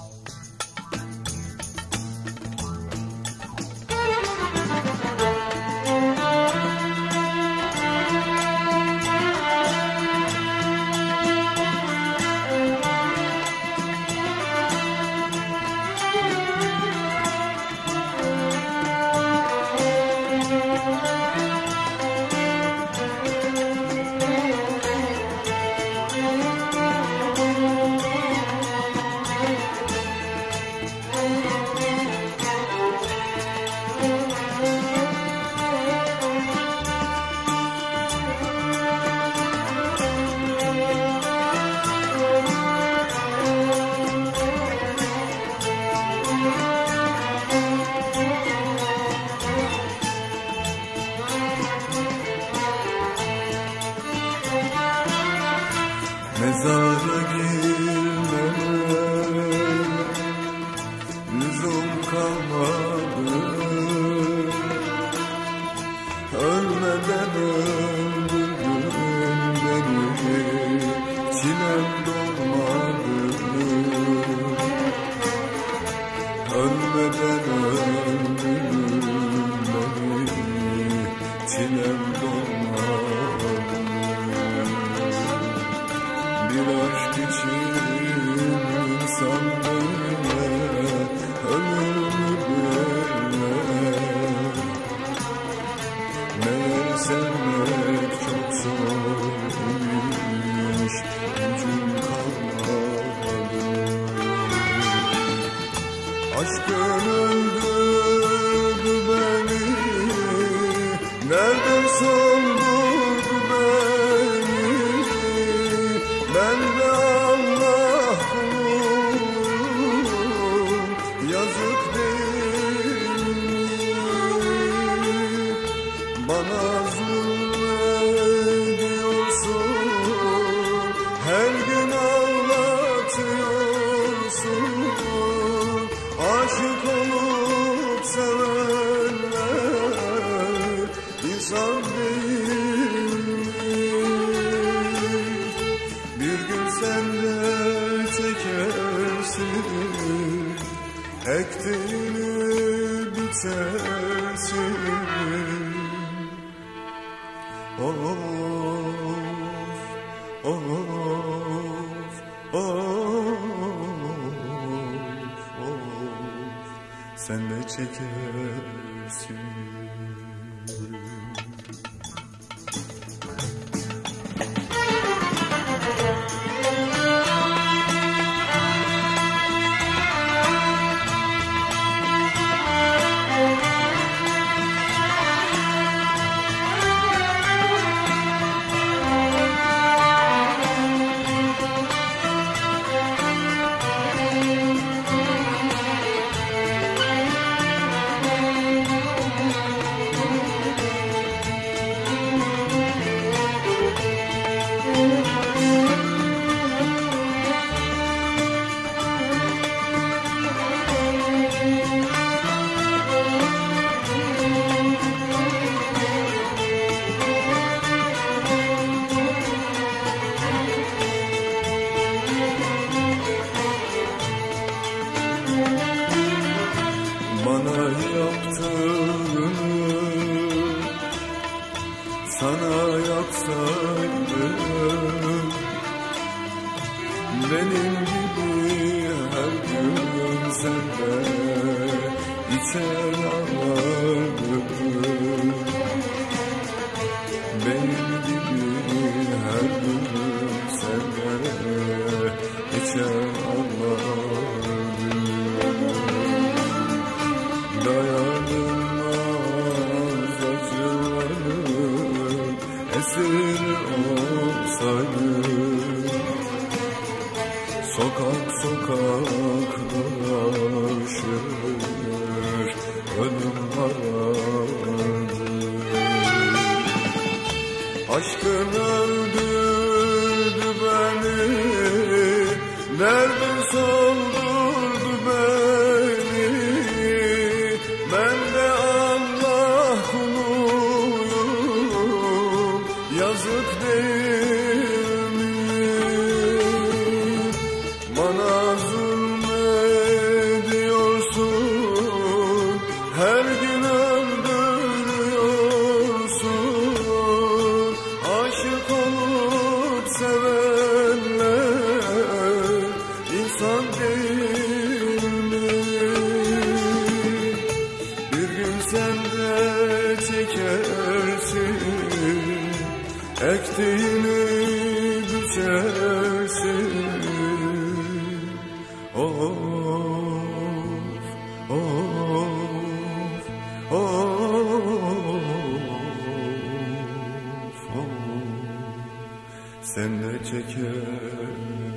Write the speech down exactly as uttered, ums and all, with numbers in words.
Mezara girmeme lüzum kalmadı. Ölmeden öldürdün beni, çilem dolmadı. Ölmeden öldürdün beni, çilem dolmadı. Bir aşk için insan böyle ölür mü böyle? Meğer sevmek çok zormuş, gücüm kalmadı. Aşkın öldürdü beni, nereden soldurdu beni? Ben de Allah kuluyum, yazık değil mi? Bana zulmediyorsun, her gün ağlatıyorsun. Aşık olup sevenler insan değil mi? Bir gün sen de çekersin, ektiğini bitersin. Of, of, of, of, sen de çekersin. Bana yaptığını sana yapsaydım, benim gibi her gün sen de içer ağlardım. Benim gibi her gün sen de içer ağlardım. Dayanılmaz acıların esiri olsaydım, sokak sokak dolaşır ölüm arardı. Aşkın öldürdü beni, nereden soldurdu beni? Ben de Allah kuluyum, yazık değil mi? Bana zulmet ektiğini biçersin. Of, of, of, of. Sen de çeker